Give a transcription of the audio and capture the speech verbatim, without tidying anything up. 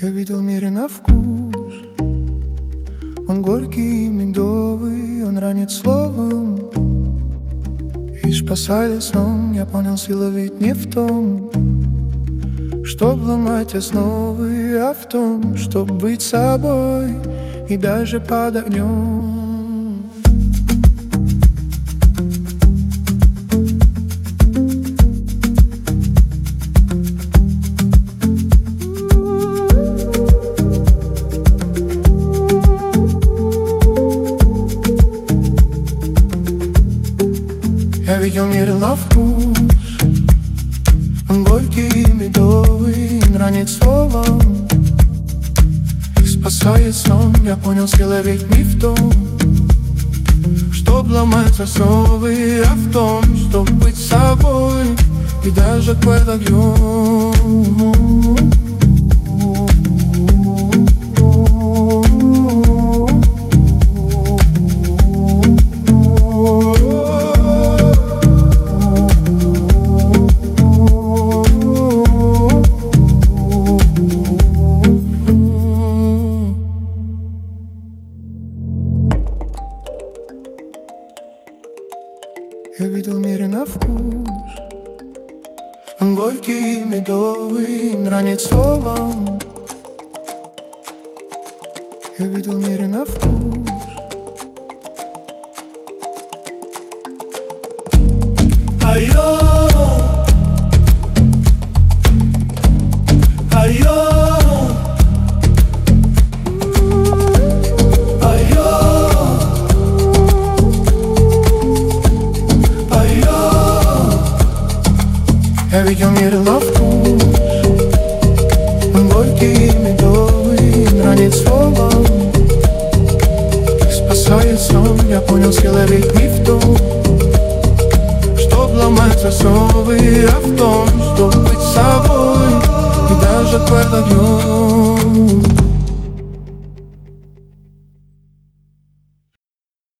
Я видел в мире на вкус. Он горький и медовый, он ранит словом и спасает сном. Я понял, сила ведь не в том, чтоб ломать основы, а в том, чтоб быть собой и даже под огнем. Я видел мир на вкус. Он горький и медовый, он ранит словом и спасает сон. Я понял, сила ведь не в том, чтоб ломать основы, а в том, чтоб быть собой и даже под огнем. Я видел в мире на вкус. Он горький и медовый, он ранит словом. Я видел в мире на вкус. Айо, айо. Я видел мир на вкус. Он горький и медовый, он ранит словом и спасает сон. Я понял, сила ведь не в том, чтоб ломать основы, а в том, чтоб быть собой и даже под огнем.